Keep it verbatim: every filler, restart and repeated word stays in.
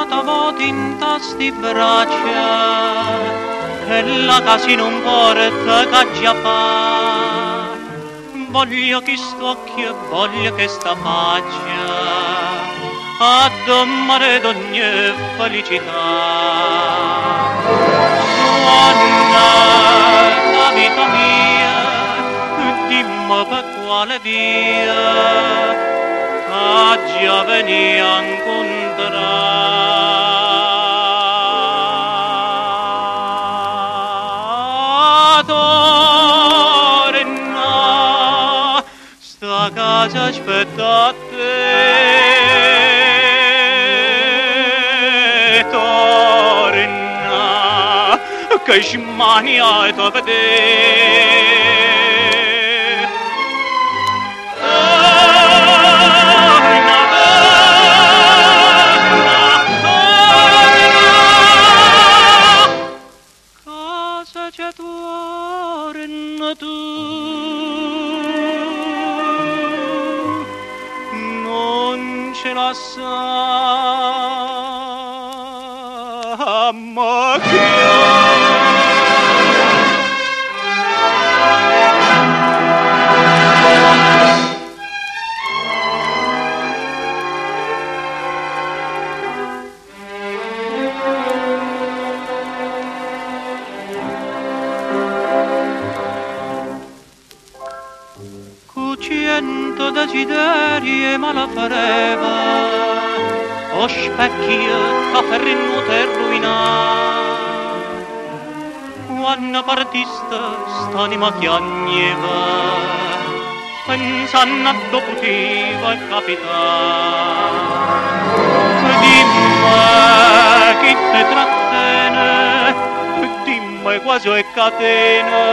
t'avo tinta sti braccia, che la casi non porta che già fa. Voglio che st'occhio, voglio che sta faccia, a domare d'ogni felicità. Suona la vita mia, dimmi per quale via, che già veni a incontrare. Torna, sta casa aspetta te. Torna, che smania è tua vedere. Torna tu, non ce la sa, ma che cento desideri e me la fareva, o specchi che ferrinno te ruinà. Quando partista st'anima chiagneva, pensando a dopo poteva capitare. Dimmi chi te trattene, dimmi quasi è catena, che già venia a spezzare.